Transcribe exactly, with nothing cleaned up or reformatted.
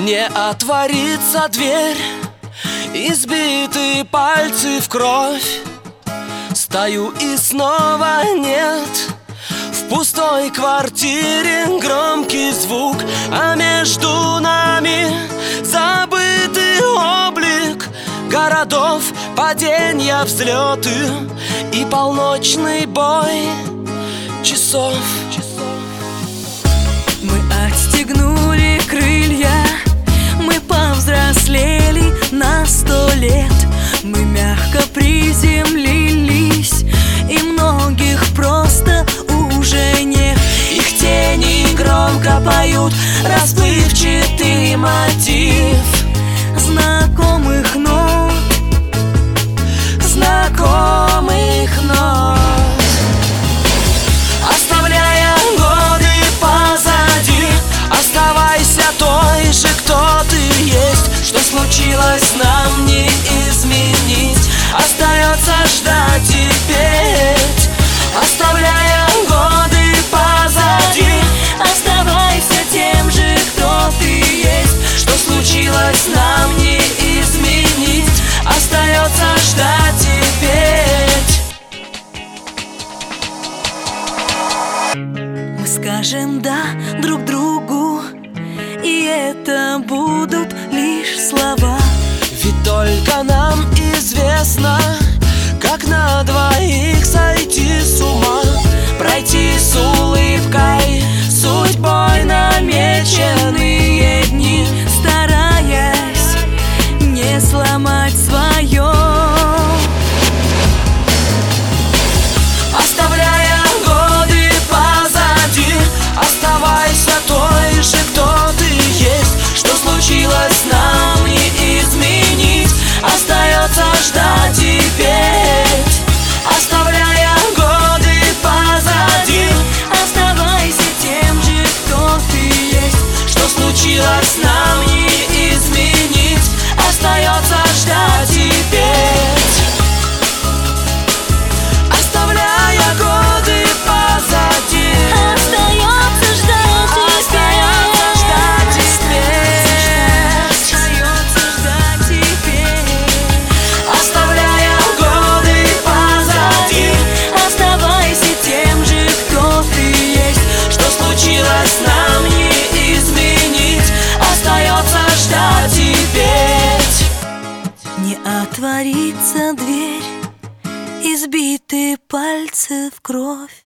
Не отворится дверь, избитые пальцы в кровь. Стою и снова нет. В пустой квартире громкий звук, а между нами забытый облик городов, падения, взлеты и полночный бой часов. Мы отстегнули крылья, мы повзрослели на сто лет. Мы мягко приземлились, и многих просто уже нет. Их тени громко поют расплывчатый мотив знакомых нот, знакомых нот. Оставляя годы позади, оставайся той же, кто ты есть. Что случилось, нам не изменить, остается ждать и петь. Оставляя годы позади, оставайся тем же, кто ты есть. Что случилось, нам не изменить, остается ждать и петь. Мы скажем «да» друг другу, и это будут лишь слова. Ведь только нам известно, как на двоих сойти с ума, пройти с улыбкой судьбой намеченные дни, стараясь не сломать свое. Оставляя годы позади, оставайся той же, кто ты есть. Что случилось, нам не изменить, остается ждать и петь. Оставляя годы позади, оставайся тем же, кто ты есть. что случилось, нам не изменить, остается ждать и петь. Оставляя годы позади, Остается ждать и петь. остается ждать и петь. Остается ждать и петь. Оставляя годы позади, Оставайся тем же, кто ты есть. что случилось, нам не изменить, остается ждать и петь. Не отворится дверь, избитые пальцы в кровь.